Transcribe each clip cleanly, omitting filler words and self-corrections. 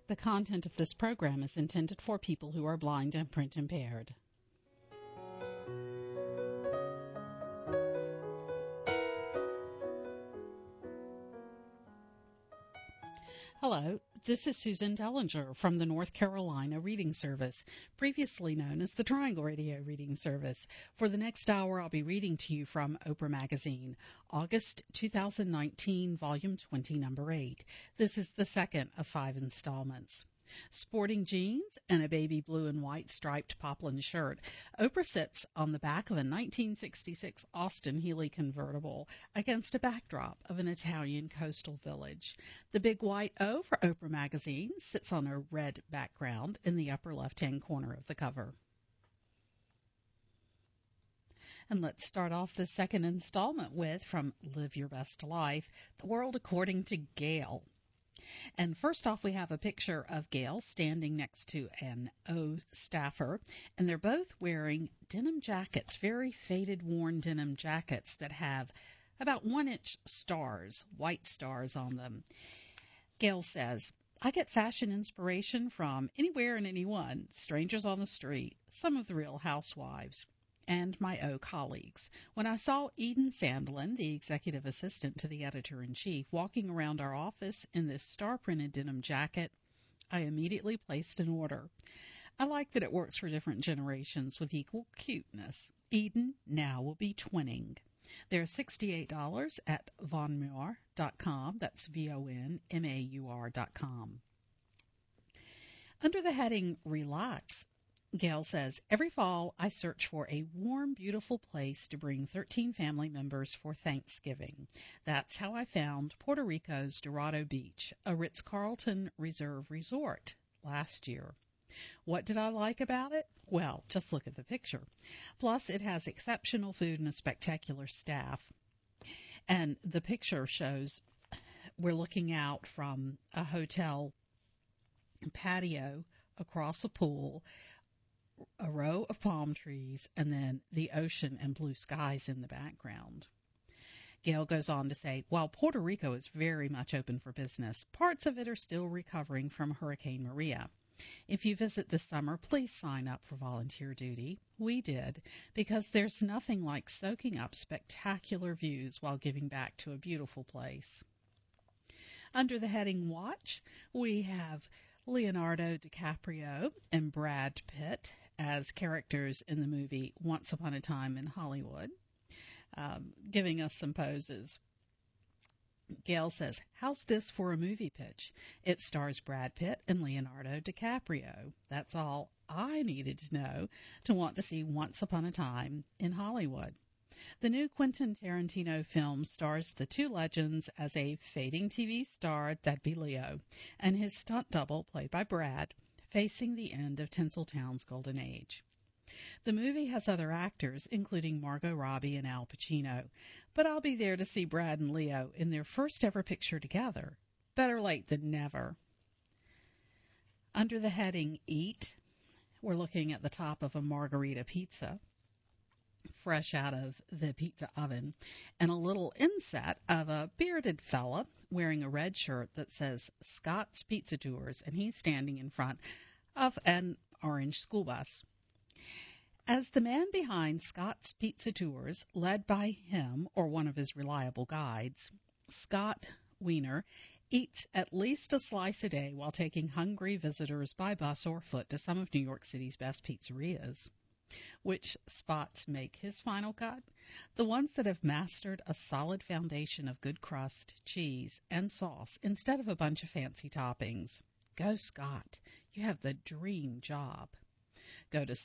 The content of this program is intended for people who are blind and print impaired. Hello, this is Susan Dellinger from the North Carolina Reading Service, previously known as the Triangle Radio Reading Service. For the next hour, I'll be reading to you from Oprah Magazine, August 2019, Volume 20, Number 8. This is the second of 5 installments. Sporting jeans and a baby blue and white striped poplin shirt, Oprah sits on the back of a 1966 Austin Healey convertible against a backdrop of an Italian coastal village. The big white O for Oprah Magazine sits on a red background in the upper left-hand corner of the cover. And let's start off the second installment with, from Live Your Best Life, The World According to Gail. And first off, we have a picture of Gail standing next to an O staffer, and they're both wearing denim jackets, very faded, worn denim jackets that have about 1-inch stars, white stars on them. Gail says, I get fashion inspiration from anywhere and anyone, strangers on the street, some of the Real Housewives, and my O colleagues. When I saw Eden Sandlin, the executive assistant to the editor-in-chief, walking around our office in this star-printed denim jacket, I immediately placed an order. I like that it works for different generations with equal cuteness. Eden now will be twinning. They're $68 at vonmaur.com. That's VONMAUR.com. Under the heading Relax, Gail says, every fall I search for a warm, beautiful place to bring 13 family members for Thanksgiving. That's how I found Puerto Rico's Dorado Beach, a Ritz-Carlton Reserve resort, last year. What did I like about it? Well, just look at the picture. Plus, it has exceptional food and a spectacular staff. And the picture shows we're looking out from a hotel patio across a pool, a row of palm trees, and then the ocean and blue skies in the background. Gail goes on to say, while Puerto Rico is very much open for business, parts of it are still recovering from Hurricane Maria. If you visit this summer, please sign up for volunteer duty. We did, because there's nothing like soaking up spectacular views while giving back to a beautiful place. Under the heading Watch, we have Leonardo DiCaprio and Brad Pitt as characters in the movie Once Upon a Time in Hollywood, giving us some poses. Gail says, how's this for a movie pitch? It stars Brad Pitt and Leonardo DiCaprio. That's all I needed to know to want to see Once Upon a Time in Hollywood. The new Quentin Tarantino film stars the two legends as a fading TV star, that'd be Leo, and his stunt double, played by Brad, facing the end of Tinseltown's golden age. The movie has other actors, including Margot Robbie and Al Pacino, but I'll be there to see Brad and Leo in their first ever picture together. Better late than never. Under the heading Eat, we're looking at the top of a margarita pizza, fresh out of the pizza oven, and a little inset of a bearded fella wearing a red shirt that says Scott's Pizza Tours, and he's standing in front of an orange school bus. As the man behind Scott's Pizza Tours, led by him or one of his reliable guides, Scott Wiener eats at least a slice a day while taking hungry visitors by bus or foot to some of New York City's best pizzerias. Which spots make his final cut? The ones that have mastered a solid foundation of good crust, cheese, and sauce instead of a bunch of fancy toppings. Go Scott. You have the dream job. Go to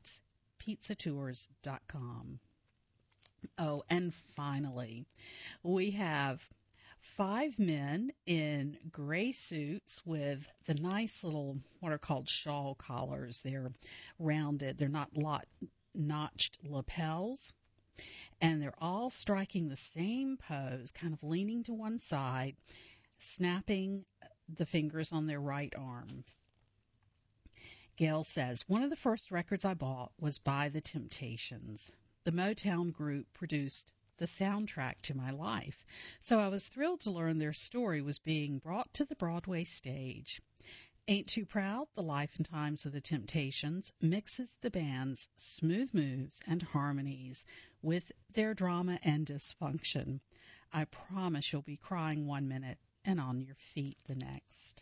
scottspizzatours.com. Oh, and finally, we have 5 men in gray suits with the nice little, what are called shawl collars. They're rounded. They're not notched lapels. And they're all striking the same pose, kind of leaning to one side, snapping the fingers on their right arm. Gail says, one of the first records I bought was by The Temptations. The Motown group produced the soundtrack to my life, so I was thrilled to learn their story was being brought to the Broadway stage. Ain't Too Proud, The Life and Times of the Temptations mixes the band's smooth moves and harmonies with their drama and dysfunction. I promise you'll be crying one minute and on your feet the next.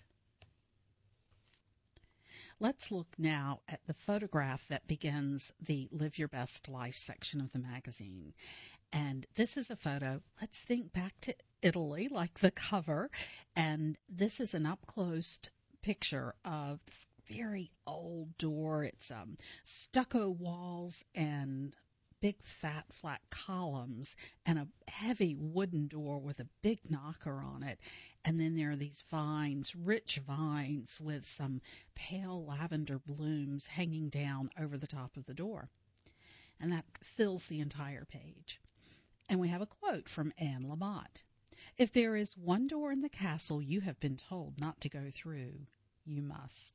Let's look now at the photograph that begins the Live Your Best Life section of the magazine. And this is a photo. Let's think back to Italy, like the cover. And this is an up-close picture of this very old door. It's stucco walls and big fat flat columns and a heavy wooden door with a big knocker on it. And then there are these vines, rich vines with some pale lavender blooms hanging down over the top of the door. And that fills the entire page. And we have a quote from Anne Lamott. If there is one door in the castle you have been told not to go through, you must.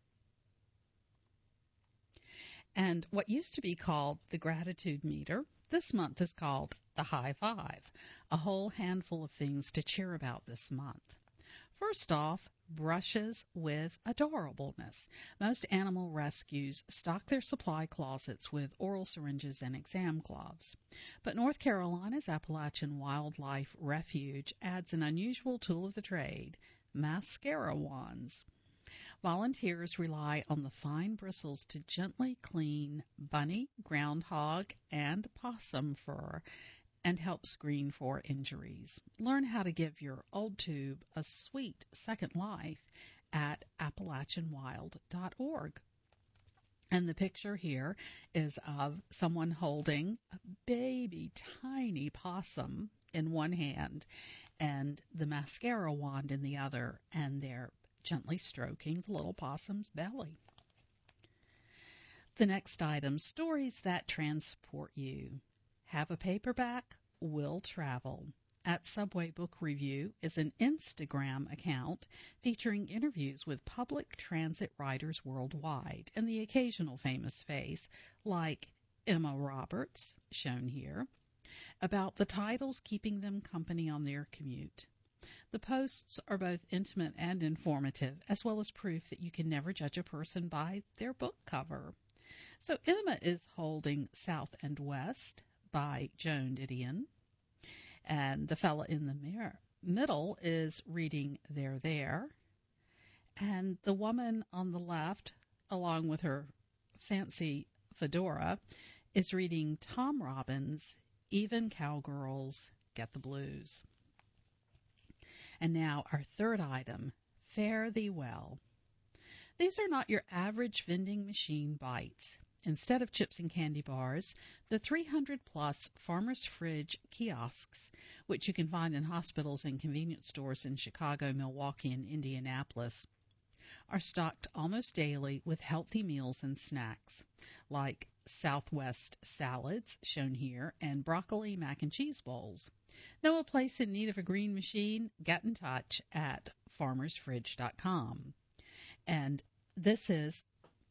And what used to be called the gratitude meter, this month is called the high five, a whole handful of things to cheer about this month. First off, brushes with adorableness. Most animal rescues stock their supply closets with oral syringes and exam gloves. But North Carolina's Appalachian Wildlife Refuge adds an unusual tool of the trade, mascara wands. Volunteers rely on the fine bristles to gently clean bunny, groundhog, and possum fur and help screen for injuries. Learn how to give your old tube a sweet second life at AppalachianWild.org. And the picture here is of someone holding a baby tiny possum in one hand and the mascara wand in the other, and they're gently stroking the little possum's belly. The next item, stories that transport you. Have a paperback? Will travel. At Subway Book Review is an Instagram account featuring interviews with public transit riders worldwide and the occasional famous face, like Emma Roberts, shown here, about the titles keeping them company on their commute. The posts are both intimate and informative, as well as proof that you can never judge a person by their book cover. So Emma is holding South and West by Joan Didion, and the fella in the middle is reading They're There, and the woman on the left, along with her fancy fedora, is reading Tom Robbins' Even Cowgirls Get the Blues. And now our third item, Fare Thee Well. These are not your average vending machine bites. Instead of chips and candy bars, the 300-plus Farmer's Fridge kiosks, which you can find in hospitals and convenience stores in Chicago, Milwaukee, and Indianapolis, are stocked almost daily with healthy meals and snacks, like Southwest salads, shown here, and broccoli mac and cheese bowls. Know a place in need of a green machine? Get in touch at farmersfridge.com. And this is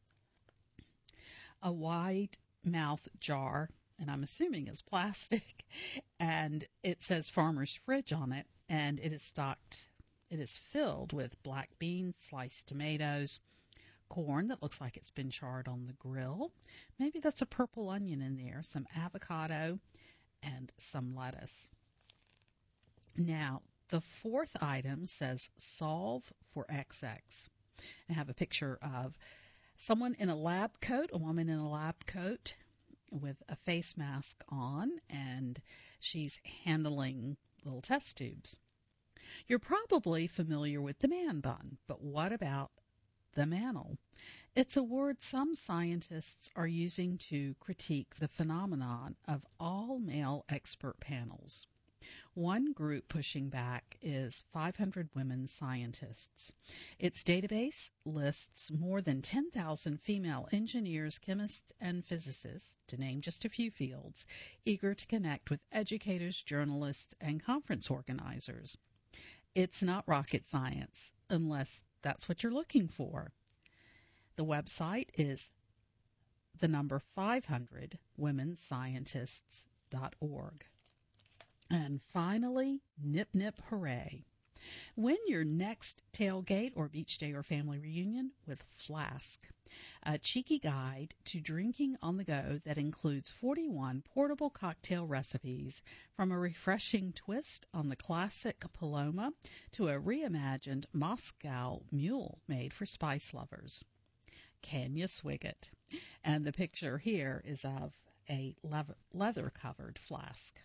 a wide mouth jar, and I'm assuming it's plastic, and it says Farmer's Fridge on it, and it is filled with black beans, sliced tomatoes, corn that looks like it's been charred on the grill. Maybe that's a purple onion in there, some avocado, and some lettuce. Now, the fourth item says Solve for XX. I have a picture of someone in a lab coat, a woman in a lab coat with a face mask on, and she's handling little test tubes. You're probably familiar with the man bun, but what about the mantle? It's a word some scientists are using to critique the phenomenon of all-male expert panels. One group pushing back is 500 Women Scientists. Its database lists more than 10,000 female engineers, chemists, and physicists, to name just a few fields, eager to connect with educators, journalists, and conference organizers. It's not rocket science, unless that's what you're looking for. The website is the number 500 womenscientists.org. And finally, Nip Nip Hooray. Win your next tailgate or beach day or family reunion with Flask, a cheeky guide to drinking on the go that includes 41 portable cocktail recipes, from a refreshing twist on the classic Paloma to a reimagined Moscow Mule made for spice lovers. Can you swig it? And the picture here is of a leather-covered flask.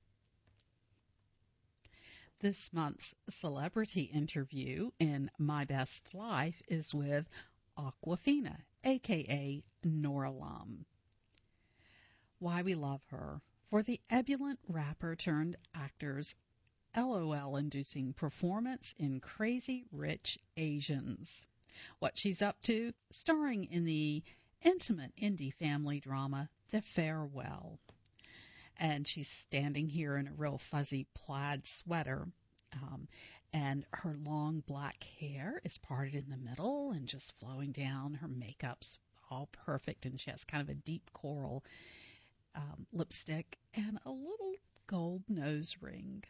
This month's celebrity interview in My Best Life is with Awkwafina, a.k.a. Nora Lum. Why we love her. For the ebullient rapper turned actor's LOL-inducing performance in Crazy Rich Asians. What she's up to, starring in the intimate indie family drama The Farewell. And she's standing here in a real fuzzy plaid sweater, and her long black hair is parted in the middle and just flowing down. Her makeup's all perfect, and she has kind of a deep coral lipstick and a little gold nose ring.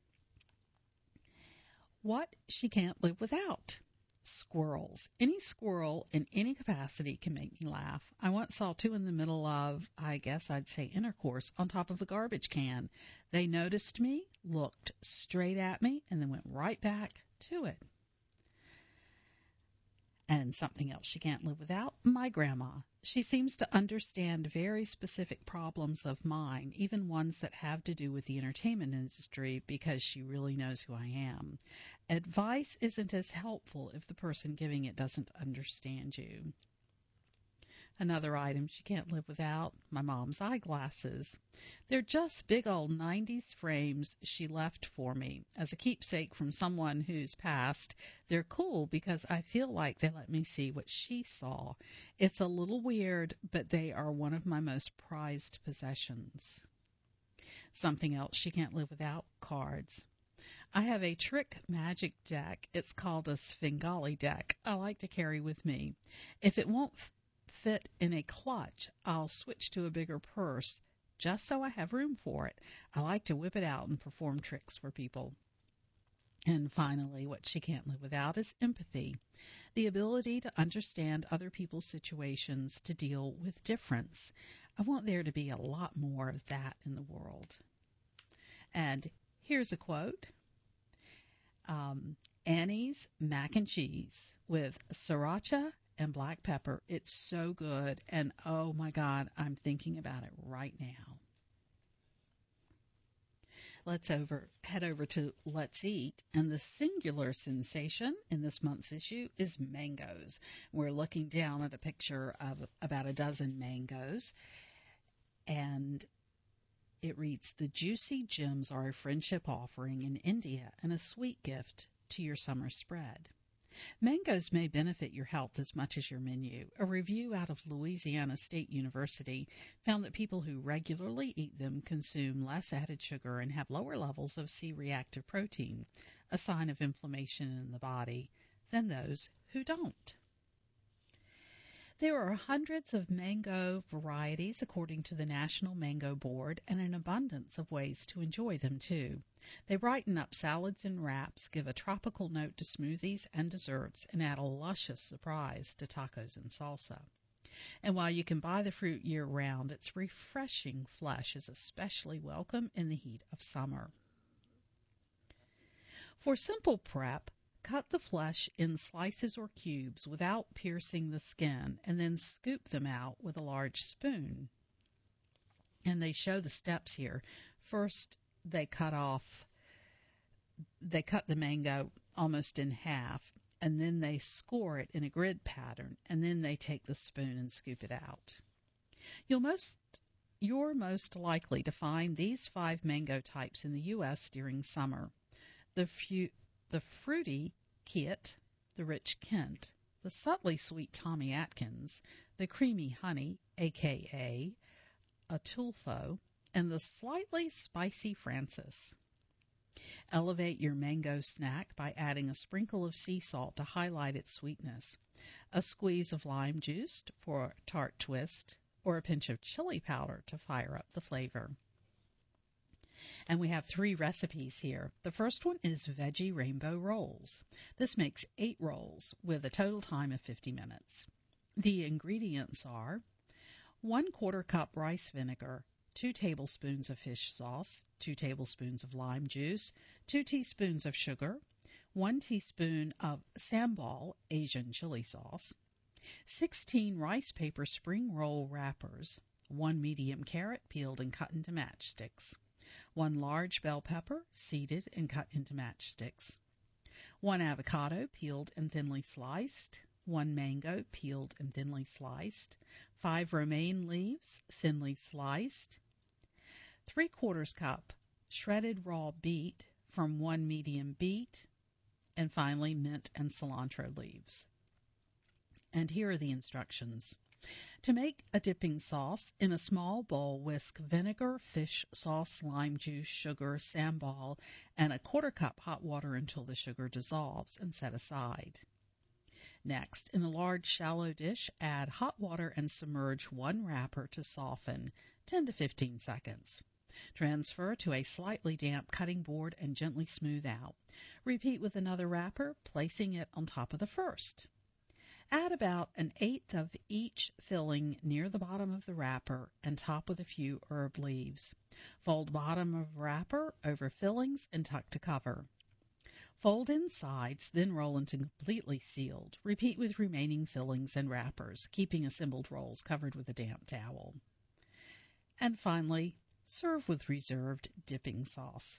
What she can't live without. Squirrels. Any squirrel in any capacity can make me laugh. I once saw two in the middle of, I guess I'd say, intercourse on top of a garbage can. They noticed me, looked straight at me, and then went right back to it. And something else she can't live without, my grandma. She seems to understand very specific problems of mine, even ones that have to do with the entertainment industry, because she really knows who I am. Advice isn't as helpful if the person giving it doesn't understand you. Another item she can't live without, my mom's eyeglasses. They're just big old 90s frames she left for me as a keepsake from someone who's passed. They're cool because I feel like they let me see what she saw. It's a little weird, but they are one of my most prized possessions. Something else she can't live without, cards. I have a trick magic deck. It's called a Svengali deck I like to carry with me. If it won't fit in a clutch, I'll switch to a bigger purse just so I have room for it. I like to whip it out and perform tricks for people. And finally, what she can't live without is empathy, the ability to understand other people's situations, to deal with difference. I want there to be a lot more of that in the world. And here's a quote. Annie's mac and cheese with sriracha and black pepper. It's so good, and oh my God, I'm thinking about it right now. Let's head over to Let's Eat, and the singular sensation in this month's issue is mangoes. We're looking down at a picture of about a dozen mangoes, and it reads, "The juicy gems are a friendship offering in India and a sweet gift to your summer spread." Mangoes may benefit your health as much as your menu. A review out of Louisiana State University found that people who regularly eat them consume less added sugar and have lower levels of C-reactive protein, a sign of inflammation in the body, than those who don't. There are hundreds of mango varieties according to the National Mango Board, and an abundance of ways to enjoy them too. They brighten up salads and wraps, give a tropical note to smoothies and desserts, and add a luscious surprise to tacos and salsa. And while you can buy the fruit year-round, its refreshing flesh is especially welcome in the heat of summer. For simple prep, cut the flesh in slices or cubes without piercing the skin, and then scoop them out with a large spoon. And they show the steps here. First, they cut the mango almost in half, and then they score it in a grid pattern, and then they take the spoon and scoop it out. You're most likely to find these 5 mango types in the U.S. during summer. The fruity Kit, the rich Kent, the subtly sweet Tommy Atkins, the creamy honey, a.k.a. Atulfo, and the slightly spicy Francis. Elevate your mango snack by adding a sprinkle of sea salt to highlight its sweetness, a squeeze of lime juice for a tart twist, or a pinch of chili powder to fire up the flavor. And we have 3 recipes here. The first one is veggie rainbow rolls. This makes 8 rolls with a total time of 50 minutes. The ingredients are 1/4 cup rice vinegar, 2 tablespoons of fish sauce, 2 tablespoons of lime juice, 2 teaspoons of sugar, 1 teaspoon of sambal Asian chili sauce, 16 rice paper spring roll wrappers, 1 medium carrot peeled and cut into matchsticks, 1 large bell pepper seeded and cut into matchsticks, 1 avocado peeled and thinly sliced, 1 mango peeled and thinly sliced, 5 romaine leaves thinly sliced, 3/4 cup shredded raw beet from 1 medium beet, and finally mint and cilantro leaves. And here are the instructions. To make a dipping sauce, in a small bowl whisk vinegar, fish sauce, lime juice, sugar, sambal, and 1/4 cup hot water until the sugar dissolves and set aside. Next, in a large shallow dish, add hot water and submerge 1 wrapper to soften 10 to 15 seconds. Transfer to a slightly damp cutting board and gently smooth out. Repeat with another wrapper, placing it on top of the first. Add about 1/8 of each filling near the bottom of the wrapper and top with a few herb leaves. Fold bottom of wrapper over fillings and tuck to cover. Fold in sides, then roll into completely sealed. Repeat with remaining fillings and wrappers, keeping assembled rolls covered with a damp towel. And finally, serve with reserved dipping sauce.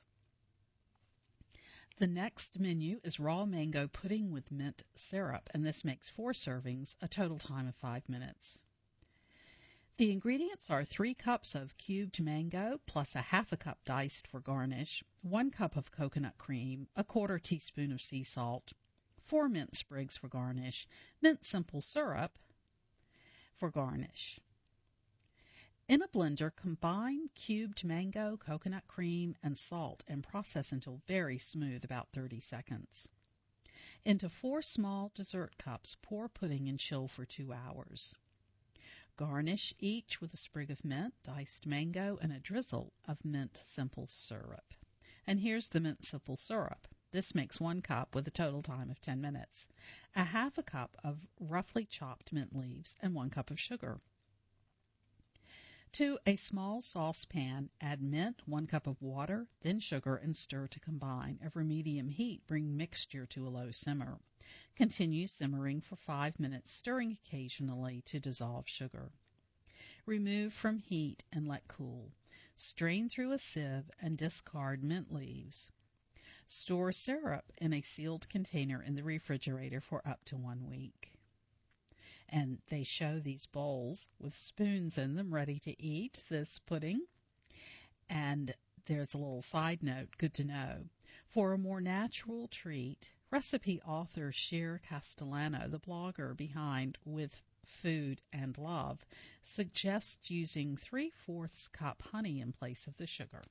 The next menu is raw mango pudding with mint syrup, and this makes 4 servings, a total time of 5 minutes. The ingredients are 3 cups of cubed mango plus 1/2 cup diced for garnish, 1 cup of coconut cream, 1/4 teaspoon of sea salt, 4 mint sprigs for garnish, mint simple syrup for garnish. In a blender, combine cubed mango, coconut cream, and salt and process until very smooth, about 30 seconds. Into 4 small dessert cups, pour pudding and chill for 2 hours. Garnish each with a sprig of mint, diced mango, and a drizzle of mint simple syrup. And here's the mint simple syrup. This makes 1 cup with a total time of 10 minutes. 1/2 cup of roughly chopped mint leaves and 1 cup of sugar. To a small saucepan, add mint, 1 cup of water, then sugar, and stir to combine. Over medium heat, bring mixture to a low simmer. Continue simmering for 5 minutes, stirring occasionally to dissolve sugar. Remove from heat and let cool. Strain through a sieve and discard mint leaves. Store syrup in a sealed container in the refrigerator for up to 1 week. And they show these bowls with spoons in them ready to eat this pudding. And there's a little side note, good to know. For a more natural treat, recipe author Cher Castellano, the blogger behind With Food and Love, suggests using 3/4 cup honey in place of the sugar.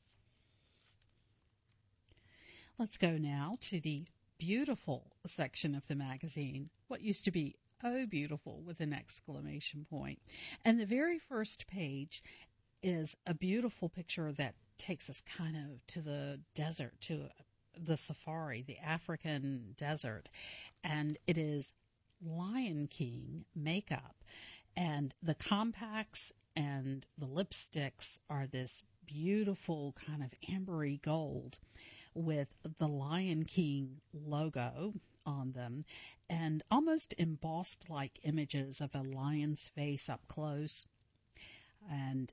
Let's go now to the beautiful section of the magazine, what used to be "Oh, beautiful" with an exclamation point. And the very first page is a beautiful picture that takes us kind of to the desert, to the safari, the African desert. And it is Lion King makeup. And the compacts and the lipsticks are this beautiful kind of ambery gold with the Lion King logo on them, and almost embossed like images of a lion's face up close. And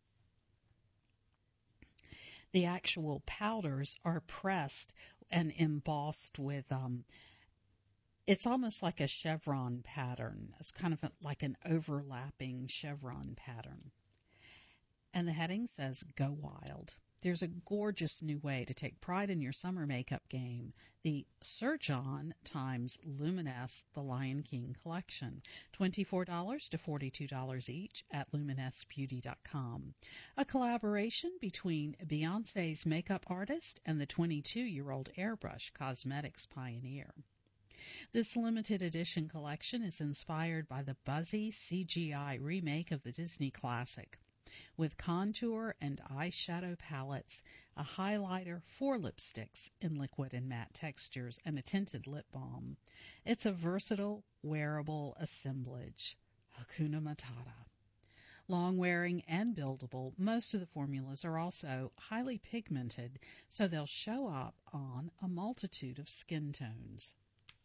the actual powders are pressed and embossed with, it's almost like a chevron pattern. It's kind of like an overlapping chevron pattern. And the heading says, "Go Wild." There's a gorgeous new way to take pride in your summer makeup game, the Surgeon times Luminesse The Lion King collection, $24 to $42 each at luminessebeauty.com. A collaboration between Beyoncé's makeup artist and the 22-year-old airbrush cosmetics pioneer. This limited edition collection is inspired by the buzzy CGI remake of the Disney classic. with contour and eyeshadow palettes, a highlighter, 4 lipsticks in liquid and matte textures, and a tinted lip balm. It's a versatile, wearable assemblage. Hakuna Matata. Long-wearing and buildable, most of the formulas are also highly pigmented, so they'll show up on a multitude of skin tones.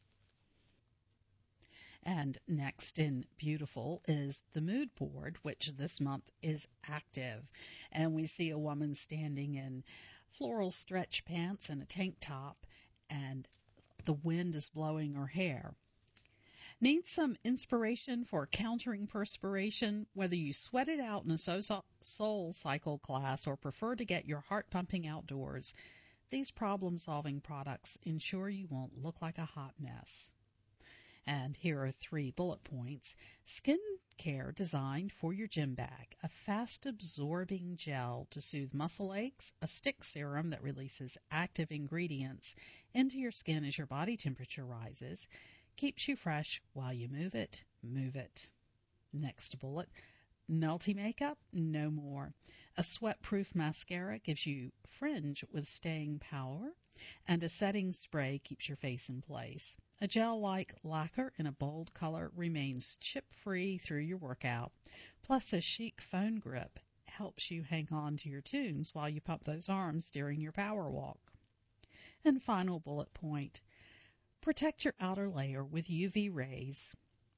And next in beautiful is the mood board, which this month is active. And we see a woman standing in floral stretch pants and a tank top, and the wind is blowing her hair. Need some inspiration for countering perspiration? Whether you sweat it out in a soul cycle class or prefer to get your heart pumping outdoors, these problem-solving products ensure you won't look like a hot mess. And here are 3 bullet points. Skin care designed for your gym bag. A fast-absorbing gel to soothe muscle aches. A stick serum that releases active ingredients into your skin as your body temperature rises. Keeps you fresh while you move it, move it. Next bullet. Melty makeup? No more. A sweat-proof mascara gives you fringe with staying power, and a setting spray keeps your face in place. A gel-like lacquer in a bold color remains chip-free through your workout. Plus, a chic phone grip helps you hang on to your tunes while you pump those arms during your power walk. And final bullet point. Protect your outer layer with UV rays.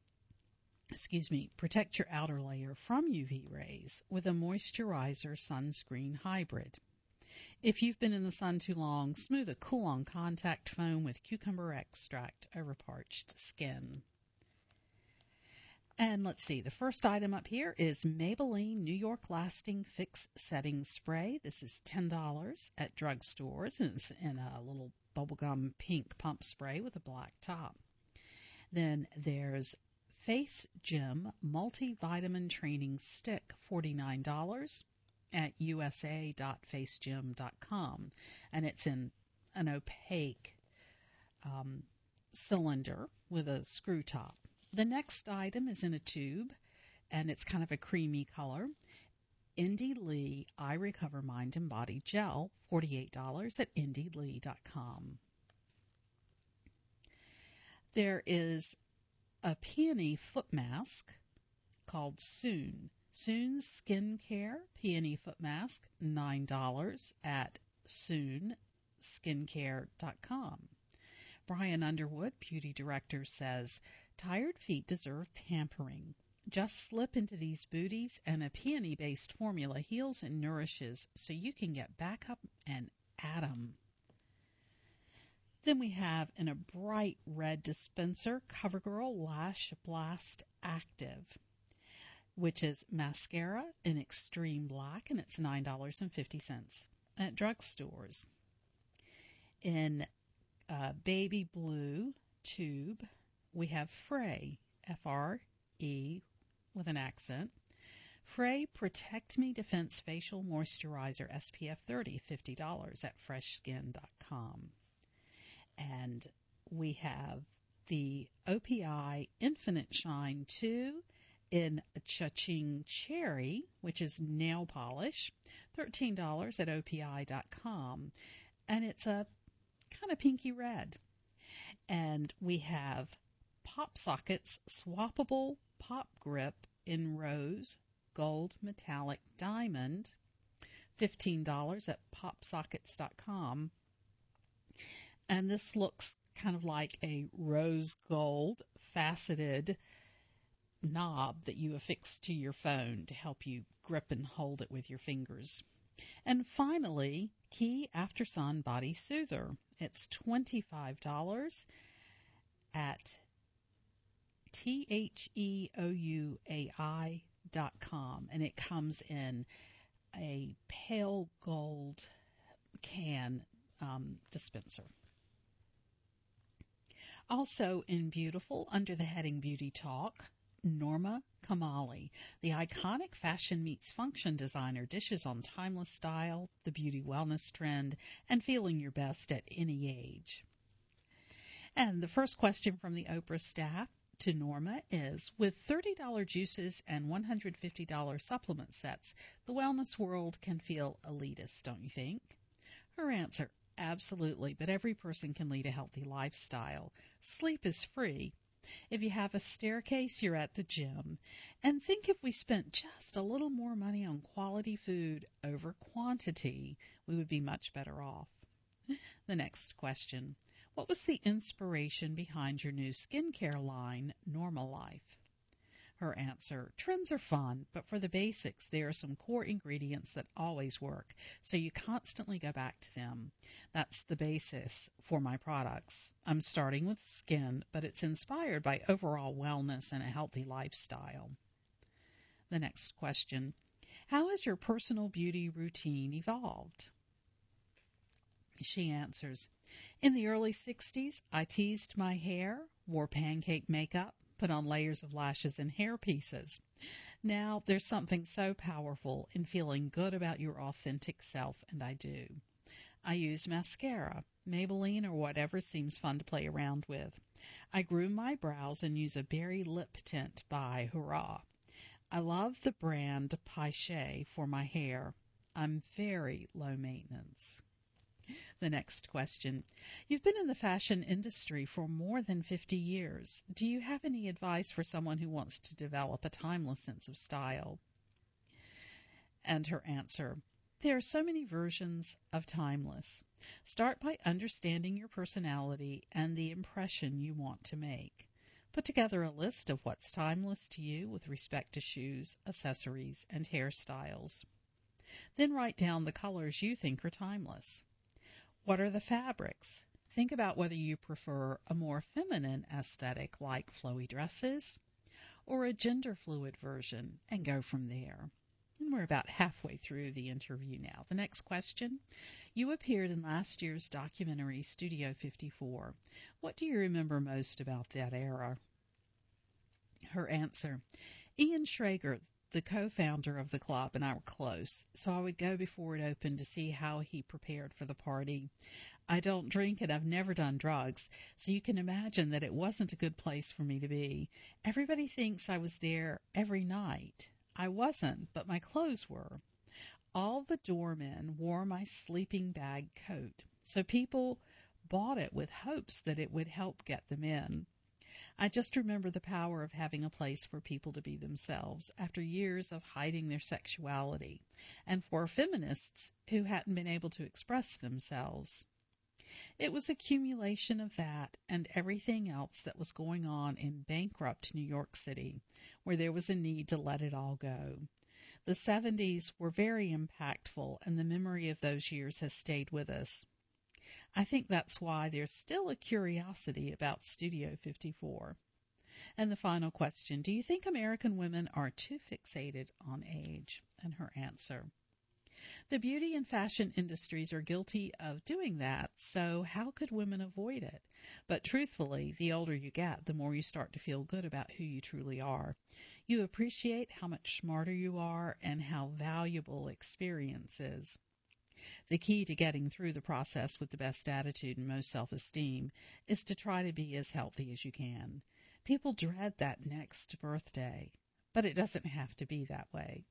Protect your outer layer from UV rays with a moisturizer sunscreen hybrid. If you've been in the sun too long, smooth a Cool-On contact foam with cucumber extract over parched skin. And let's see, the first item up here is Maybelline New York Lasting Fix Setting Spray. This is $10 at drugstores, and it's in a little bubblegum pink pump spray with a black top. Then there's Face Gym Multivitamin Training Stick, $49 at usa.facegym.com, and it's in an opaque cylinder with a screw top. The next item is in a tube, and it's kind of a creamy color. Indie Lee I Recover Mind and Body Gel, $48 at indielee.com. There is a peony foot mask called Soon. Soon's Skincare Peony Foot Mask, $9 at soonskincare.com. Brian Underwood, beauty director, says, tired feet deserve pampering. Just slip into these booties, and a peony-based formula heals and nourishes so you can get back up and at 'em. Then we have in a bright red dispenser, CoverGirl Lash Blast Active, which is mascara in extreme black, and it's $9.50 at drugstores. In a baby blue tube, we have Frey, F-R-E with an accent. Frey Protect Me Defense Facial Moisturizer SPF 30, $50 at freshskin.com. And we have the OPI Infinite Shine 2 in Cha-Ching Cherry, which is nail polish, $13 at OPI.com. And it's a kind of pinky red. And we have Pop Sockets Swappable Pop Grip in Rose Gold Metallic Diamond, $15 at popsockets.com. And this looks kind of like a rose gold faceted knob that you affix to your phone to help you grip and hold it with your fingers. And finally, Key After Sun Body Soother. It's $25 at theouai.com, and it comes in a pale gold can dispenser. Also in beautiful, under the heading Beauty Talk, Norma Kamali, the iconic fashion meets function designer, dishes on timeless style, the beauty wellness trend, and feeling your best at any age. And the first question from the Oprah staff to Norma is, with $30 juices and $150 supplement sets, the wellness world can feel elitist, don't you think? Her answer, absolutely, but every person can lead a healthy lifestyle. Sleep is free. If you have a staircase, you're at the gym. And think if we spent just a little more money on quality food over quantity, we would be much better off. The next question. What was the inspiration behind your new skincare line, Normalife? Her answer, trends are fun, but for the basics, there are some core ingredients that always work, so you constantly go back to them. That's the basis for my products. I'm starting with skin, but it's inspired by overall wellness and a healthy lifestyle. The next question, how has your personal beauty routine evolved? She answers, in the early 60s, I teased my hair, wore pancake makeup, put on layers of lashes and hair pieces. Now there's something so powerful in feeling good about your authentic self, and I do. I use mascara, Maybelline, or whatever seems fun to play around with. I groom my brows and use a berry lip tint by Hurrah. I love the brand Pache for my hair. I'm very low maintenance. The next question. You've been in the fashion industry for more than 50 years. Do you have any advice for someone who wants to develop a timeless sense of style? And her answer. There are so many versions of timeless. Start by understanding your personality and the impression you want to make. Put together a list of what's timeless to you with respect to shoes, accessories, and hairstyles. Then write down the colors you think are timeless. What are the fabrics? Think about whether you prefer a more feminine aesthetic like flowy dresses or a gender-fluid version, and go from there. And we're about halfway through the interview now. The next question. You appeared in last year's documentary Studio 54. What do you remember most about that era? Her answer. Ian Schrager, the co-founder of the club, and I were close, so I would go before it opened to see how he prepared for the party. I don't drink and I've never done drugs, so you can imagine that it wasn't a good place for me to be. Everybody thinks I was there every night. I wasn't, but my clothes were. All the doormen wore my sleeping bag coat, so people bought it with hopes that it would help get them in. I just remember the power of having a place for people to be themselves after years of hiding their sexuality, and for feminists who hadn't been able to express themselves. It was accumulation of that and everything else that was going on in bankrupt New York City, where there was a need to let it all go. The 70s were very impactful, and the memory of those years has stayed with us. I think that's why there's still a curiosity about Studio 54. And the final question, do you think American women are too fixated on age? And her answer. The beauty and fashion industries are guilty of doing that, so how could women avoid it? But truthfully, the older you get, the more you start to feel good about who you truly are. You appreciate how much smarter you are and how valuable experience is. The key to getting through the process with the best attitude and most self-esteem is to try to be as healthy as you can. People dread that next birthday, but it doesn't have to be that way.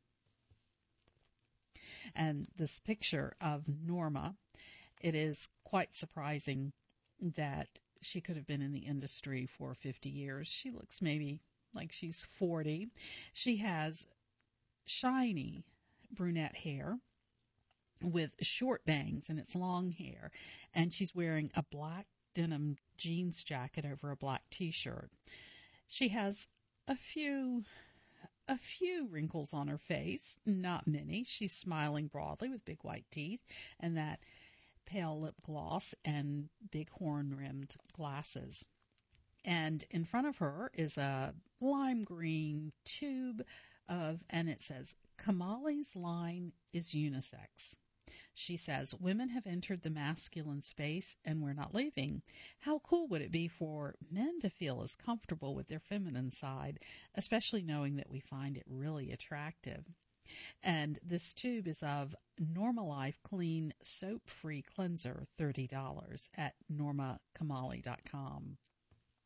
And this picture of Norma, it is quite surprising that she could have been in the industry for 50 years. She looks maybe like she's 40. She has shiny brunette hair with short bangs, and it's long hair, and she's wearing a black denim jeans jacket over a black t-shirt. She has a few wrinkles on her face, not many. She's smiling broadly with big white teeth and that pale lip gloss and big horn-rimmed glasses. And in front of her is a lime green tube and it says, Kamali's line is unisex. She says, women have entered the masculine space and we're not leaving. How cool would it be for men to feel as comfortable with their feminine side, especially knowing that we find it really attractive? And this tube is of Normalife Clean Soap-Free Cleanser, $30 at normakamali.com.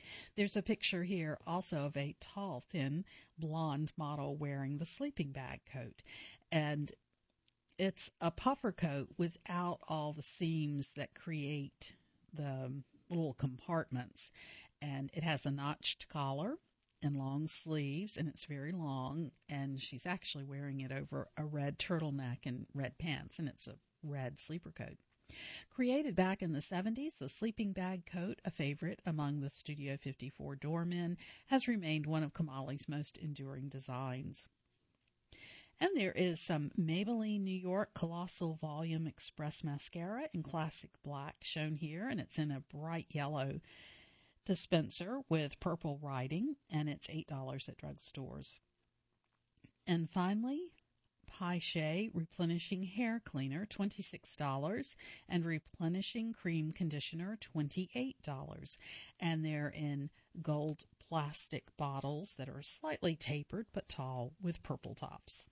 There's a picture here also of a tall, thin, blonde model wearing the sleeping bag coat. And it's a puffer coat without all the seams that create the little compartments. And it has a notched collar and long sleeves, and it's very long. And she's actually wearing it over a red turtleneck and red pants, and it's a red sleeper coat. Created back in the 70s, the sleeping bag coat, a favorite among the Studio 54 doormen, has remained one of Kamali's most enduring designs. And there is some Maybelline New York Colossal Volume Express Mascara in classic black shown here, and it's in a bright yellow dispenser with purple writing, and it's $8 at drugstores. And finally, Pache Replenishing Hair Cleaner, $26, and Replenishing Cream Conditioner, $28. And they're in gold plastic bottles that are slightly tapered but tall with purple tops.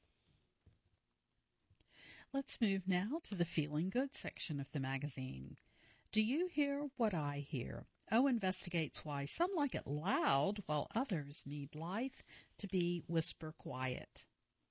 Let's move now to the Feeling Good section of the magazine. Do you hear what I hear? O investigates why some like it loud while others need life to be whisper quiet.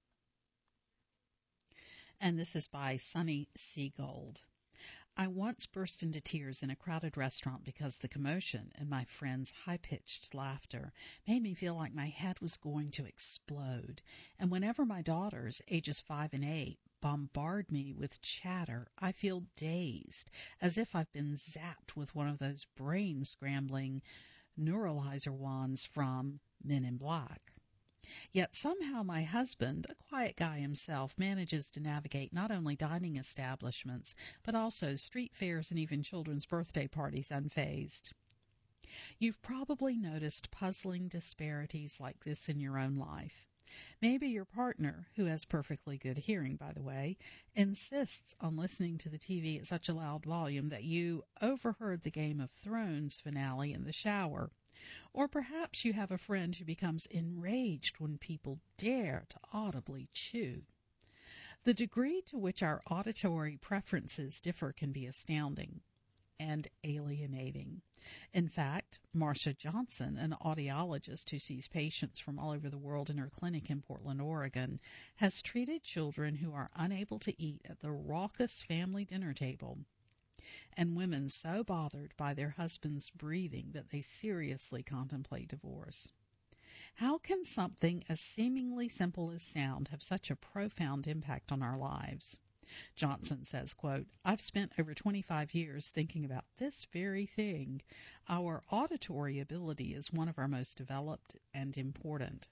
And this is by Sunny Seagold. I once burst into tears in a crowded restaurant because the commotion and my friends' high-pitched laughter made me feel like my head was going to explode. And whenever my daughters, ages 5 and 8, bombard me with chatter, I feel dazed, as if I've been zapped with one of those brain-scrambling neuralizer wands from Men in Black. Yet somehow my husband, a quiet guy himself, manages to navigate not only dining establishments, but also street fairs and even children's birthday parties unfazed. You've probably noticed puzzling disparities like this in your own life. Maybe your partner, who has perfectly good hearing, by the way, insists on listening to the TV at such a loud volume that you overheard the Game of Thrones finale in the shower. Or perhaps you have a friend who becomes enraged when people dare to audibly chew. The degree to which our auditory preferences differ can be astounding and alienating. In fact, Marcia Johnson, an audiologist who sees patients from all over the world in her clinic in Portland, Oregon, has treated children who are unable to eat at the raucous family dinner table, and women so bothered by their husband's breathing that they seriously contemplate divorce. How can something as seemingly simple as sound have such a profound impact on our lives? Johnson says, quote, I've spent over 25 years thinking about this very thing. Our auditory ability is one of our most developed and important.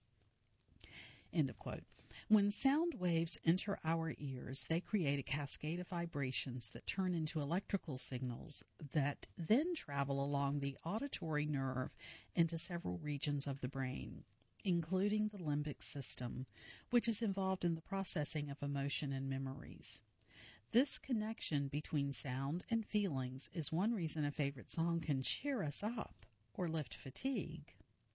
End of quote. When sound waves enter our ears, they create a cascade of vibrations that turn into electrical signals that then travel along the auditory nerve into several regions of the brain, including the limbic system, which is involved in the processing of emotion and memories. This connection between sound and feelings is one reason a favorite song can cheer us up or lift fatigue.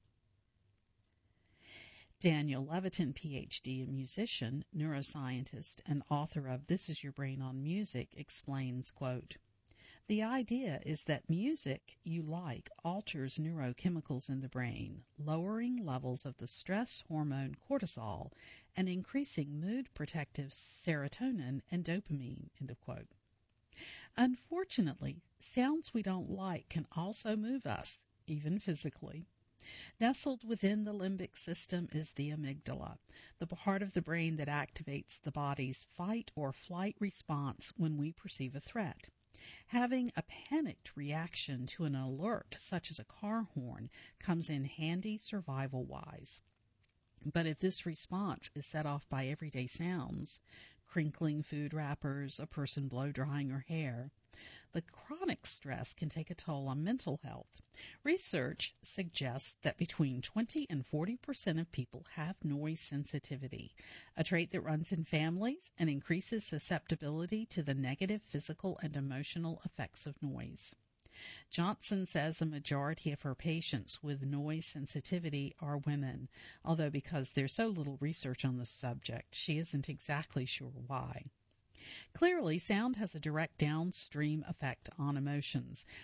Daniel Levitin, Ph.D., a musician, neuroscientist, and author of This Is Your Brain on Music, explains, quote, the idea is that music you like alters neurochemicals in the brain, lowering levels of the stress hormone cortisol and increasing mood-protective serotonin and dopamine, end of quote. Unfortunately, sounds we don't like can also move us, even physically. Nestled within the limbic system is the amygdala, the part of the brain that activates the body's fight or flight response when we perceive a threat. Having a panicked reaction to an alert, such as a car horn, comes in handy survival-wise. But if this response is set off by everyday sounds, crinkling food wrappers, a person blow-drying her hair, the chronic stress can take a toll on mental health. Research suggests that between 20 and 40% of people have noise sensitivity, a trait that runs in families and increases susceptibility to the negative physical and emotional effects of noise. Johnson says a majority of her patients with noise sensitivity are women, although because there's so little research on the subject, she isn't exactly sure why. Clearly, sound has a direct downstream effect on emotions,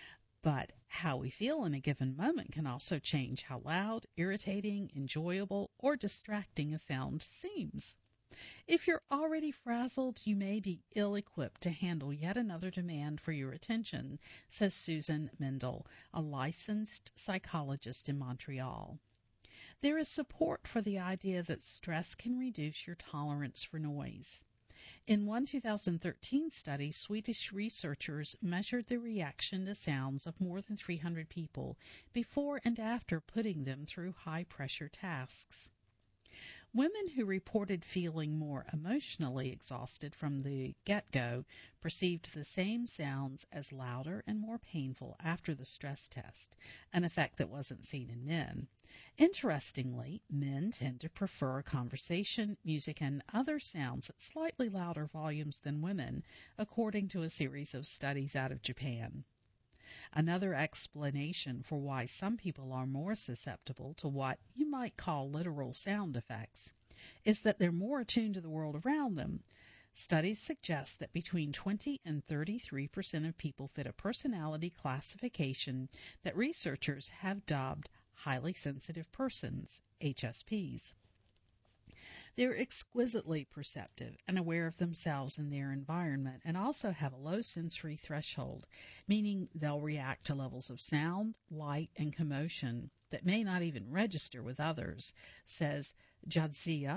But how we feel in a given moment can also change how loud, irritating, enjoyable, or distracting a sound seems. If you're already frazzled, you may be ill-equipped to handle yet another demand for your attention, says Susan Mendel, a licensed psychologist in Montreal. There is support for the idea that stress can reduce your tolerance for noise. In one 2013 study, Swedish researchers measured the reaction to sounds of more than 300 people before and after putting them through high-pressure tasks. Women who reported feeling more emotionally exhausted from the get-go perceived the same sounds as louder and more painful after the stress test, an effect that wasn't seen in men. Interestingly, men tend to prefer conversation, music, and other sounds at slightly louder volumes than women, according to a series of studies out of Japan. Another explanation for why some people are more susceptible to what you might call literal sound effects is that they're more attuned to the world around them. Studies suggest that between 20 and 33% of people fit a personality classification that researchers have dubbed highly sensitive persons, HSPs. They're exquisitely perceptive and aware of themselves and their environment, and also have a low sensory threshold, meaning they'll react to levels of sound, light, and commotion that may not even register with others, says Jadzia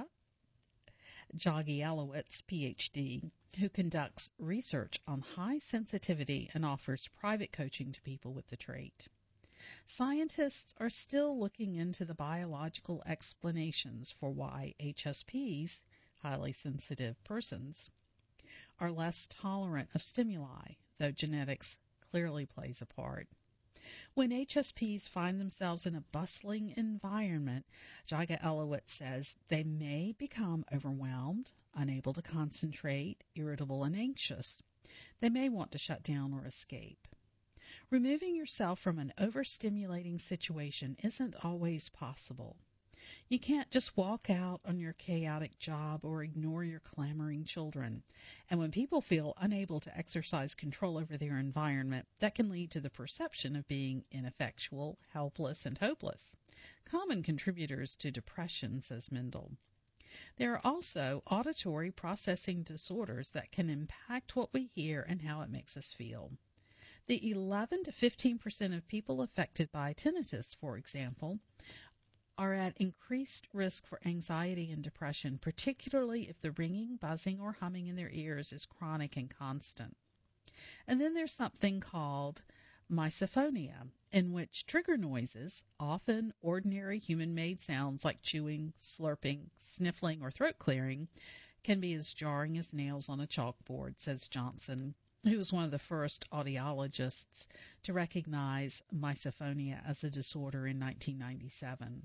Jagielowicz, PhD, who conducts research on high sensitivity and offers private coaching to people with the trait. Scientists are still looking into the biological explanations for why HSPs, highly sensitive persons, are less tolerant of stimuli, though genetics clearly plays a part. When HSPs find themselves in a bustling environment, Jagielowicz says they may become overwhelmed, unable to concentrate, irritable, and anxious. They may want to shut down or escape. Removing yourself from an overstimulating situation isn't always possible. You can't just walk out on your chaotic job or ignore your clamoring children. And when people feel unable to exercise control over their environment, that can lead to the perception of being ineffectual, helpless, and hopeless. Common contributors to depression, says Mendel. There are also auditory processing disorders that can impact what we hear and how it makes us feel. The 11 to 15% of people affected by tinnitus, for example, are at increased risk for anxiety and depression, particularly if the ringing, buzzing, or humming in their ears is chronic and constant. And then there's something called misophonia, in which trigger noises, often ordinary human-made sounds like chewing, slurping, sniffling, or throat clearing, can be as jarring as nails on a chalkboard, says Johnson, who was one of the first audiologists to recognize misophonia as a disorder in 1997.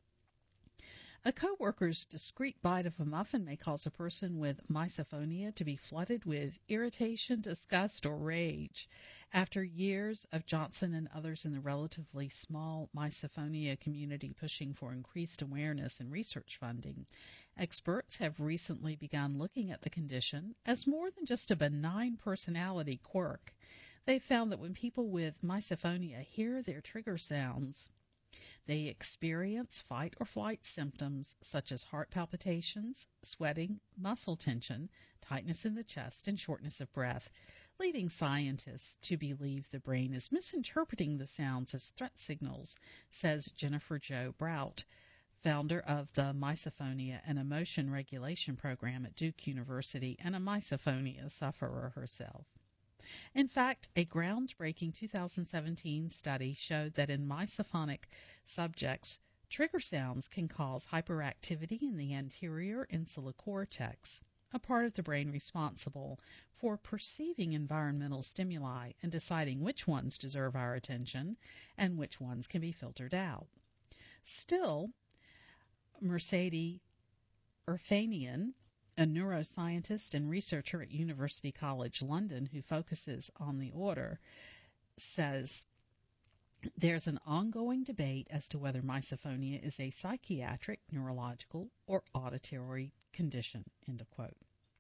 A coworker's discreet bite of a muffin may cause a person with misophonia to be flooded with irritation, disgust, or rage. After years of Johnson and others in the relatively small misophonia community pushing for increased awareness and research funding, experts have recently begun looking at the condition as more than just a benign personality quirk. They've found that when people with misophonia hear their trigger sounds, they experience fight or flight symptoms such as heart palpitations, sweating, muscle tension, tightness in the chest, and shortness of breath, leading scientists to believe the brain is misinterpreting the sounds as threat signals, says Jennifer Jo Brout, founder of the Misophonia and Emotion Regulation Program at Duke University and a misophonia sufferer herself. In fact, a groundbreaking 2017 study showed that in misophonic subjects, trigger sounds can cause hyperactivity in the anterior insular cortex, a part of the brain responsible for perceiving environmental stimuli and deciding which ones deserve our attention and which ones can be filtered out. Still, Mercedes Irfanian, a neuroscientist and researcher at University College London who focuses on the order, says there's an ongoing debate as to whether misophonia is a psychiatric, neurological, or auditory condition, end of quote.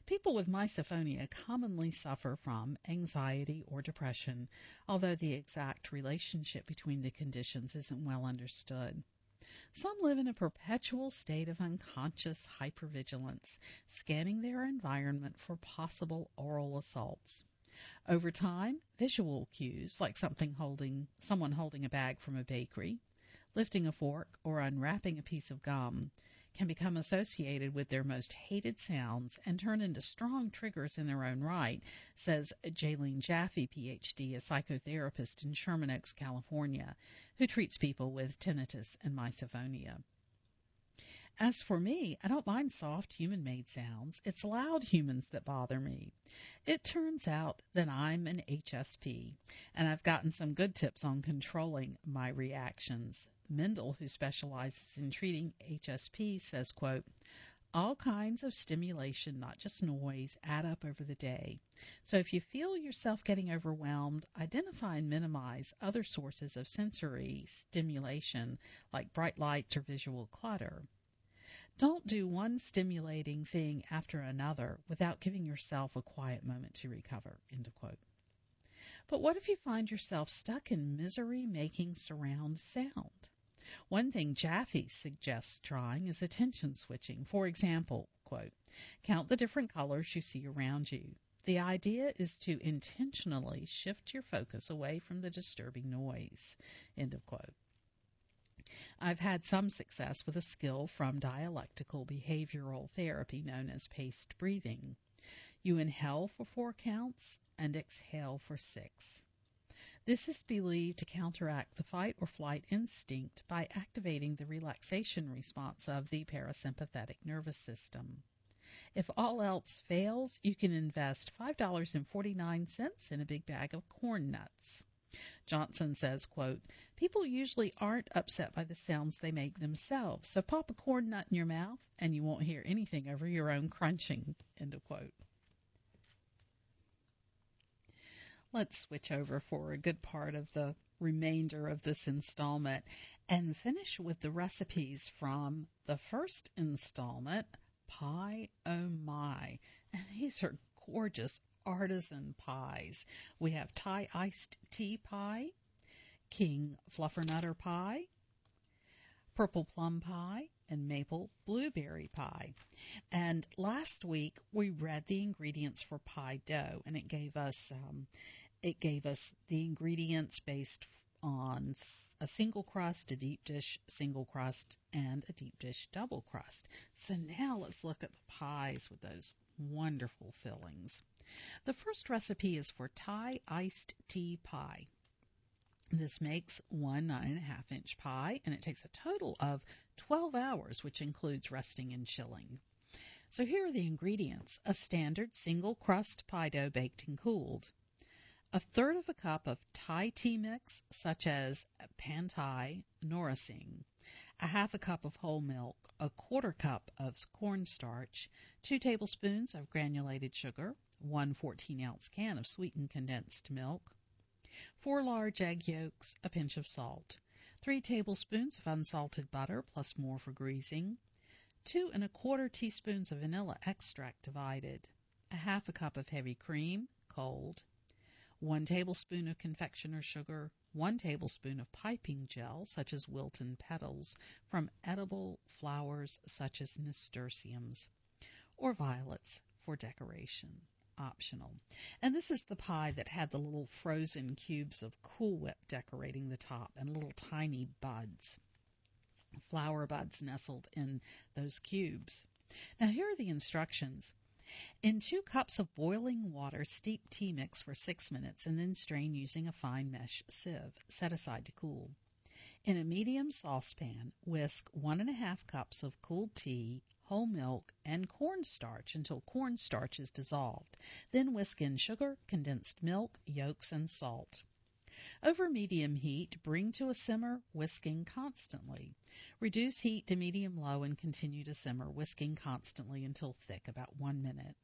People with misophonia commonly suffer from anxiety or depression, although the exact relationship between the conditions isn't well understood. Some live in a perpetual state of unconscious hypervigilance, scanning their environment for possible oral assaults. Over time, visual cues like someone holding a bag from a bakery, lifting a fork, or unwrapping a piece of gum can become associated with their most hated sounds and turn into strong triggers in their own right, says Jaylene Jaffe, Ph.D., a psychotherapist in Sherman Oaks, California, who treats people with tinnitus and misophonia. As for me, I don't mind soft human-made sounds. It's loud humans that bother me. It turns out that I'm an HSP, and I've gotten some good tips on controlling my reactions. Mendel, who specializes in treating HSP, says, quote, all kinds of stimulation, not just noise, add up over the day. So if you feel yourself getting overwhelmed, identify and minimize other sources of sensory stimulation like bright lights or visual clutter. Don't do one stimulating thing after another without giving yourself a quiet moment to recover, end of quote. But what if you find yourself stuck in misery-making surround sound? One thing Jaffe suggests trying is attention switching. For example, quote, count the different colors you see around you. The idea is to intentionally shift your focus away from the disturbing noise, end of quote. I've had some success with a skill from dialectical behavioral therapy known as paced breathing. You inhale for 4 counts and exhale for 6. This is believed to counteract the fight or flight instinct by activating the relaxation response of the parasympathetic nervous system. If all else fails, you can invest $5.49 in a big bag of corn nuts. Johnson says, quote, people usually aren't upset by the sounds they make themselves, so pop a corn nut in your mouth and you won't hear anything over your own crunching, end of quote. Let's switch over for a good part of the remainder of this installment and finish with the recipes from the first installment, Pie Oh My. And these are gorgeous artisan pies. We have Thai iced tea pie, King Fluffernutter pie, purple plum pie, and maple blueberry pie. And last week we read the ingredients for pie dough, and it gave us the ingredients based on a single crust, a deep dish single crust, and a deep dish double crust. So now let's look at the pies with those wonderful fillings. The first recipe is for Thai iced tea pie. This makes one 9.5-inch pie, and it takes a total of 12 hours, which includes resting and chilling. So here are the ingredients. A standard single crust pie dough baked and cooled. 1/3 of a cup of Thai tea mix, such as pan Thai, Norising. 1/2 cup of whole milk. 1/4 cup of cornstarch. 2 tablespoons of granulated sugar. 1 14-ounce can of sweetened condensed milk. 4 large egg yolks, a pinch of salt, 3 tablespoons of unsalted butter plus more for greasing, 2 1/4 teaspoons of vanilla extract divided, 1/2 cup of heavy cream, cold, 1 tablespoon of confectioner's sugar, 1 tablespoon of piping gel, such as Wilton petals, from edible flowers such as nasturtiums, or violets for decoration. Optional. And this is the pie that had the little frozen cubes of Cool Whip decorating the top and little tiny buds, flower buds nestled in those cubes. Now here are the instructions. In 2 cups of boiling water, steep tea mix for 6 minutes and then strain using a fine mesh sieve. Set aside to cool. In a medium saucepan, whisk 1.5 cups of cooled tea, whole milk, and cornstarch until cornstarch is dissolved. Then whisk in sugar, condensed milk, yolks, and salt. Over medium heat, bring to a simmer, whisking constantly. Reduce heat to medium-low and continue to simmer, whisking constantly until thick, about 1 minute.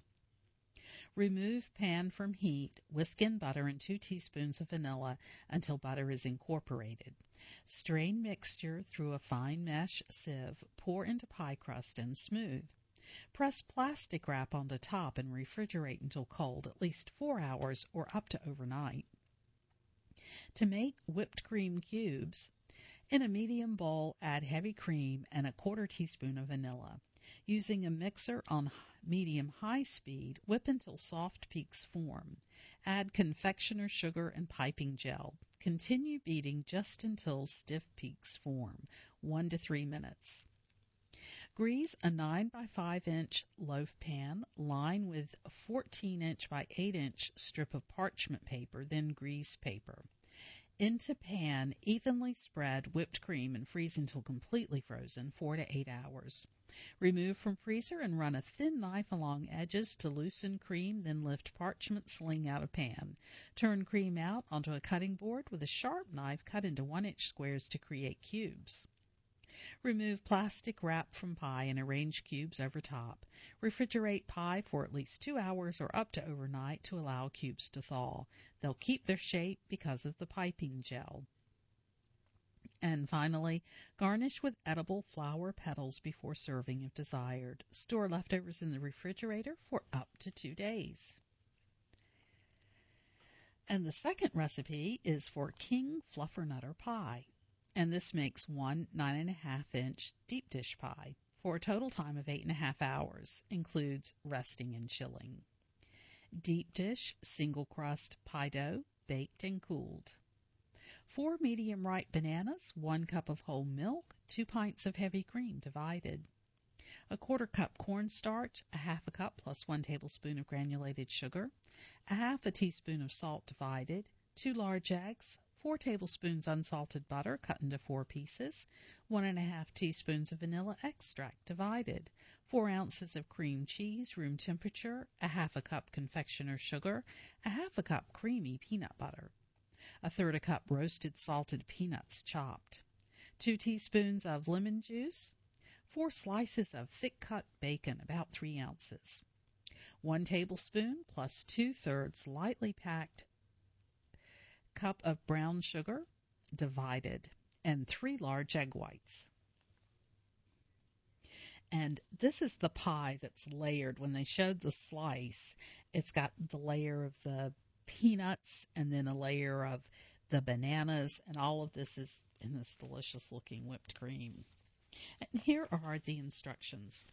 Remove pan from heat, whisk in butter and 2 teaspoons of vanilla until butter is incorporated. Strain mixture through a fine mesh sieve, pour into pie crust, and smooth. Press plastic wrap on the top and refrigerate until cold, at least 4 hours or up to overnight. To make whipped cream cubes, in a medium bowl, add heavy cream and a quarter teaspoon of vanilla. Using a mixer on medium-high speed, whip until soft peaks form. Add confectioner's sugar and piping gel. Continue beating just until stiff peaks form, 1 to 3 minutes. Grease a 9 by 5 inch loaf pan, line with a 14-inch by 8-inch strip of parchment paper, then grease paper. Into pan, evenly spread whipped cream and freeze until completely frozen, 4 to 8 hours. Remove from freezer and run a thin knife along edges to loosen cream, then lift parchment sling out of pan. Turn cream out onto a cutting board with a sharp knife, cut into 1-inch squares to create cubes. Remove plastic wrap from pie and arrange cubes over top. Refrigerate pie for at least 2 hours or up to overnight to allow cubes to thaw. They'll keep their shape because of the piping gel. And finally, garnish with edible flower petals before serving if desired. Store leftovers in the refrigerator for up to 2 days. And the second recipe is for King Fluffernutter pie. And this makes one 9.5-inch deep dish pie for a total time of 8.5 hours. Includes resting and chilling. Deep dish single crust pie dough, baked and cooled. 4 medium ripe bananas, 1 cup of whole milk, 2 pints of heavy cream divided. A 1/4 cup cornstarch, a 1/2 cup plus 1 tablespoon of granulated sugar, a 1/2 teaspoon of salt divided, 2 large eggs, 4 tablespoons unsalted butter cut into 4 pieces, 1.5 teaspoons of vanilla extract divided, 4 ounces of cream cheese, room temperature, a 1/2 cup confectioner's sugar, a 1/2 cup creamy peanut butter, 1/3 cup roasted salted peanuts chopped, 2 teaspoons of lemon juice, 4 slices of thick-cut bacon, about 3 ounces, 1 tablespoon plus 2/3 lightly packed cup of brown sugar divided, and 3 large egg whites. And this is the pie that's layered. When they showed the slice, it's got the layer of the peanuts and then a layer of the bananas, and all of this is in this delicious looking whipped cream. And here are the instructions.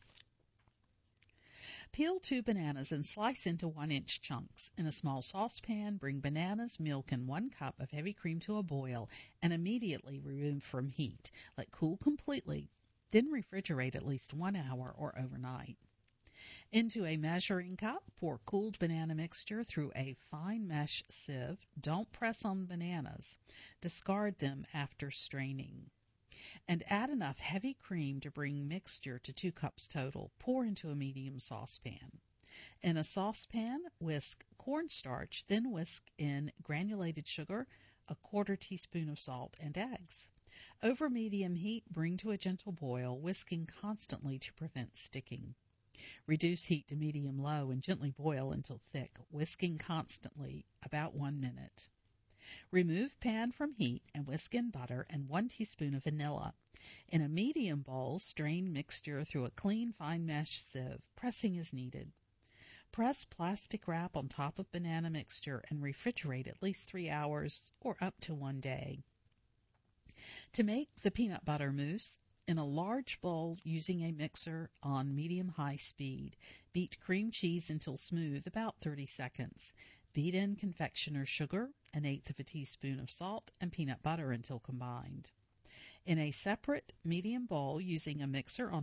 Peel 2 bananas and slice into 1-inch chunks. In a small saucepan, bring bananas, milk, and 1 cup of heavy cream to a boil and immediately remove from heat. Let cool completely, then refrigerate at least 1 hour or overnight. Into a measuring cup, pour cooled banana mixture through a fine mesh sieve. Don't press on bananas. Discard them after straining. And add enough heavy cream to bring mixture to 2 cups total. Pour into a medium saucepan. In a saucepan, whisk cornstarch, then whisk in granulated sugar, a 1/4 teaspoon of salt, and eggs. Over medium heat, bring to a gentle boil, whisking constantly to prevent sticking. Reduce heat to medium-low and gently boil until thick, whisking constantly, about 1 minute. Remove pan from heat and whisk in butter and 1 teaspoon of vanilla. In a medium bowl, strain mixture through a clean fine mesh sieve, pressing as needed. Press plastic wrap on top of banana mixture and refrigerate at least 3 hours or up to 1 day. To make the peanut butter mousse, in a large bowl using a mixer on medium-high speed, beat cream cheese until smooth, about 30 seconds. Beat in confectioner's sugar, 1/8 teaspoon of salt, and peanut butter until combined. In a separate medium bowl using a mixer on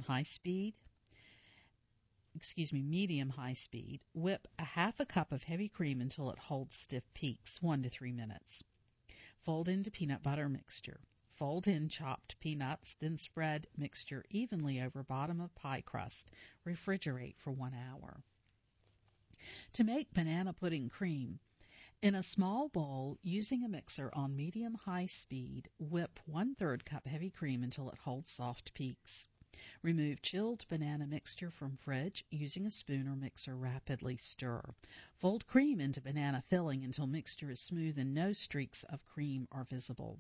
medium-high speed, whip a 1/2 cup of heavy cream until it holds stiff peaks, 1 to 3 minutes. Fold into peanut butter mixture. Fold in chopped peanuts, then spread mixture evenly over bottom of pie crust. Refrigerate for 1 hour. To make banana pudding cream, in a small bowl using a mixer on medium-high speed, whip 1/3 cup heavy cream until it holds soft peaks. Remove chilled banana mixture from fridge using a spoon or mixer. Rapidly stir. Fold cream into banana filling until mixture is smooth and no streaks of cream are visible.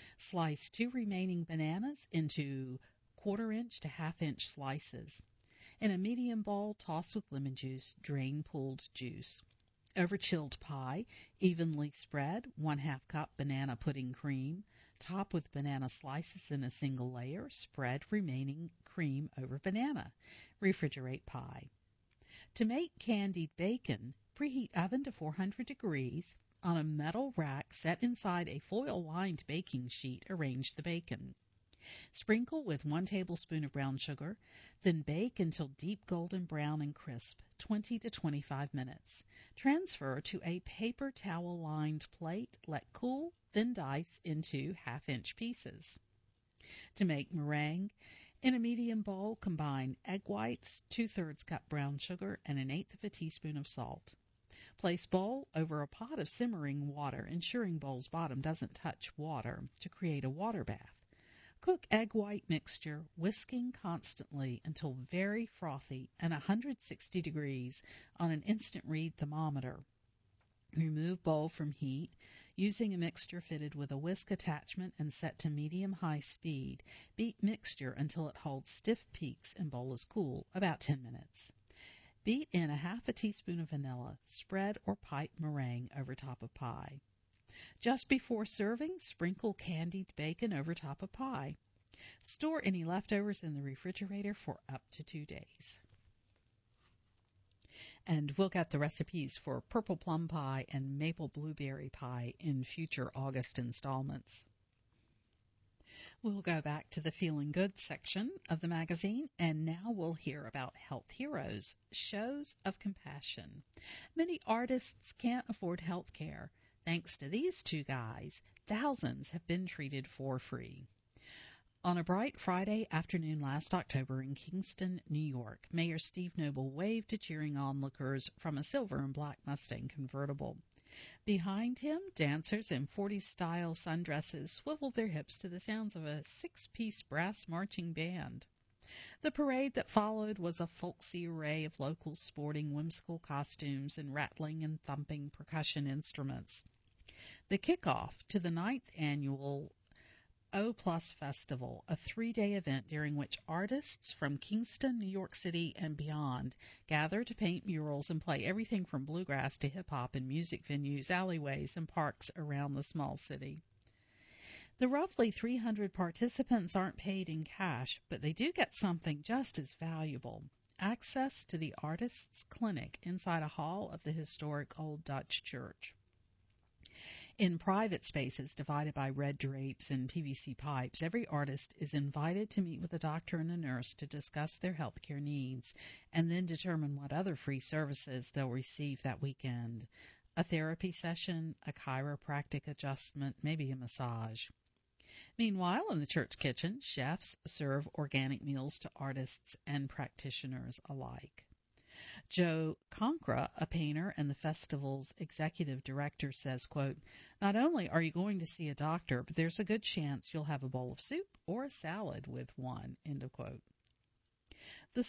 Slice 2 remaining bananas into 1/4 inch to 1/2 inch slices. In a medium bowl, toss with lemon juice, drain pooled juice. Over chilled pie, evenly spread 1/2 cup banana pudding cream. Top with banana slices in a single layer. Spread remaining cream over banana. Refrigerate pie. To make candied bacon, preheat oven to 400 degrees. On a metal rack set inside a foil-lined baking sheet, arrange the bacon. Sprinkle with 1 tablespoon of brown sugar, then bake until deep golden brown and crisp, 20 to 25 minutes. Transfer to a paper towel-lined plate, let cool, then dice into half-inch pieces. To make meringue, in a medium bowl, combine egg whites, 2/3 cup brown sugar, and 1/8 of a teaspoon of salt. Place bowl over a pot of simmering water, ensuring bowl's bottom doesn't touch water, to create a water bath. Cook egg white mixture, whisking constantly until very frothy and 160 degrees on an instant read thermometer. Remove bowl from heat, using a mixture fitted with a whisk attachment and set to medium-high speed. Beat mixture until it holds stiff peaks and bowl is cool, about 10 minutes. Beat in 1/2 teaspoon of vanilla. Spread or pipe meringue over top of pie. Just before serving, sprinkle candied bacon over top of pie. Store any leftovers in the refrigerator for up to 2 days. And we'll get the recipes for purple plum pie and maple blueberry pie in future August installments. We'll go back to the Feeling Good section of the magazine, and now we'll hear about Health Heroes, shows of compassion. Many artists can't afford health care. Thanks to these two guys, thousands have been treated for free. On a bright Friday afternoon last October in Kingston, New York, Mayor Steve Noble waved to cheering onlookers from a silver and black Mustang convertible. Behind him, dancers in 40s-style sundresses swiveled their hips to the sounds of a 6-piece brass marching band. The parade that followed was a folksy array of locals sporting whimsical costumes and rattling and thumping percussion instruments. The kickoff to the 9th annual O Plus Festival, a 3-day event during which artists from Kingston, New York City, and beyond gather to paint murals and play everything from bluegrass to hip-hop in music venues, alleyways, and parks around the small city. The roughly 300 participants aren't paid in cash, but they do get something just as valuable: access to the artist's clinic inside a hall of the historic Old Dutch Church. In private spaces divided by red drapes and PVC pipes, every artist is invited to meet with a doctor and a nurse to discuss their health care needs and then determine what other free services they'll receive that weekend: a therapy session, a chiropractic adjustment, maybe a massage. Meanwhile, in the church kitchen, chefs serve organic meals to artists and practitioners alike. Joe Concra, a painter and the festival's executive director, says, quote, "Not only are you going to see a doctor, but there's a good chance you'll have a bowl of soup or a salad with one," end of quote. The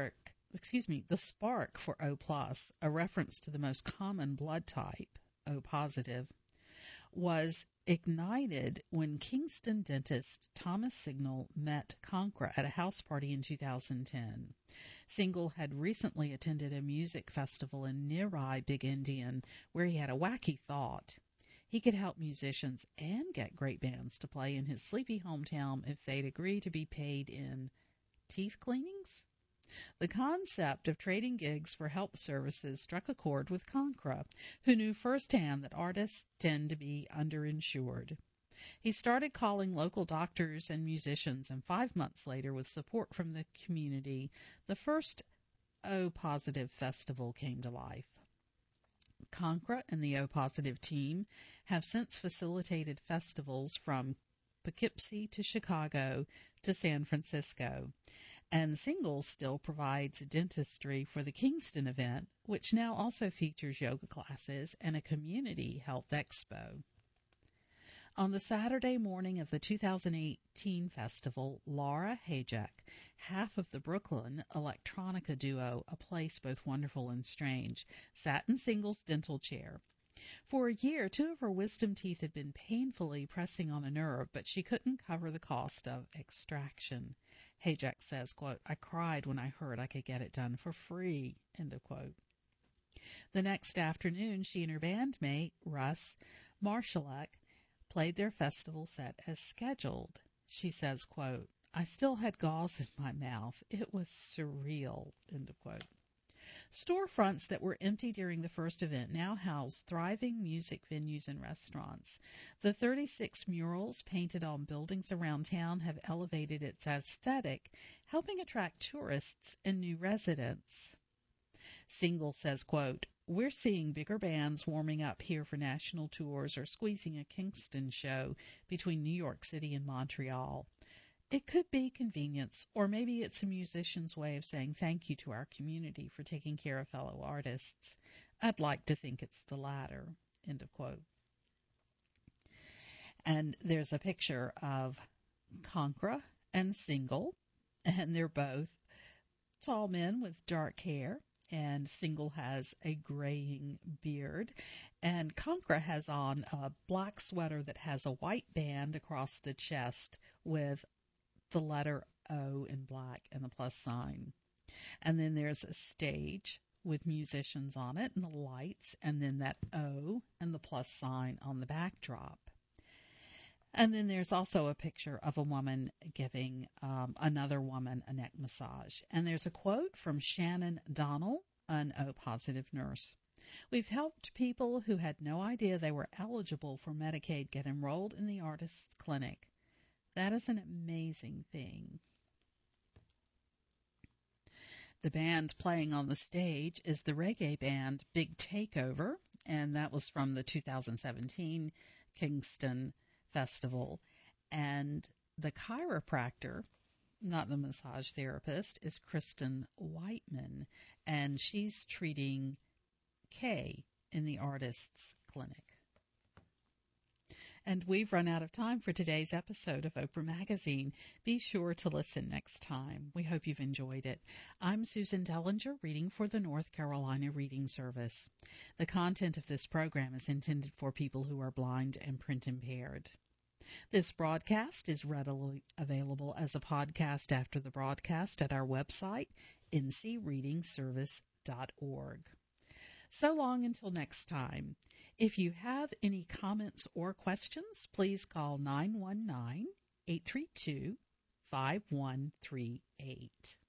spark for O+, a reference to the most common blood type, O positive, was ignited when Kingston dentist Thomas Signal met Concra at a house party in 2010. Signal had recently attended a music festival in nearby Big Indian where he had a wacky thought. He could help musicians and get great bands to play in his sleepy hometown if they'd agree to be paid in teeth cleanings. The concept of trading gigs for help services struck a chord with Concra, who knew firsthand that artists tend to be underinsured. He started calling local doctors and musicians, and 5 months later, with support from the community, the first O Positive festival came to life. Concra and the O Positive team have since facilitated festivals from Poughkeepsie to Chicago to San Francisco. And Signal still provides dentistry for the Kingston event, which now also features yoga classes and a community health expo. On the Saturday morning of the 2018 festival, Laura Hajek, half of the Brooklyn electronica duo A Place Both Wonderful and Strange, sat in Signal's dental chair. For a year, 2 of her wisdom teeth had been painfully pressing on a nerve, but she couldn't cover the cost of extraction. Hayek says, quote, I cried when I heard I could get it done for free, end of quote. The next afternoon, she and her bandmate, Russ Marshallek, played their festival set as scheduled. She says, quote, I still had gauze in my mouth. It was surreal, end of quote. Storefronts that were empty during the first event now house thriving music venues and restaurants. The 36 murals painted on buildings around town have elevated its aesthetic, helping attract tourists and new residents. Single says, quote, we're seeing bigger bands warming up here for national tours or squeezing a Kingston show between New York City and Montreal. It could be convenience, or maybe it's a musician's way of saying thank you to our community for taking care of fellow artists. I'd like to think it's the latter, end of quote. And there's a picture of Contra and Single, and they're both tall men with dark hair, and Single has a graying beard, and Contra has on a black sweater that has a white band across the chest with the letter O in black and the plus sign. And then there's a stage with musicians on it and the lights, and then that O and the plus sign on the backdrop. And then there's also a picture of a woman giving another woman a neck massage. And there's a quote from Shannon Donnell, an O-positive nurse. We've helped people who had no idea they were eligible for Medicaid get enrolled in the artist's clinic. That is an amazing thing. The band playing on the stage is the reggae band Big Takeover, and that was from the 2017 Kingston Festival. And the chiropractor, not the massage therapist, is Kristen Whiteman, and she's treating Kay in the artist's clinic. And we've run out of time for today's episode of Oprah Magazine. Be sure to listen next time. We hope you've enjoyed it. I'm Susan Dellinger, reading for the North Carolina Reading Service. The content of this program is intended for people who are blind and print impaired. This broadcast is readily available as a podcast after the broadcast at our website, ncreadingservice.org. So long until next time. If you have any comments or questions, please call 919-832-5138.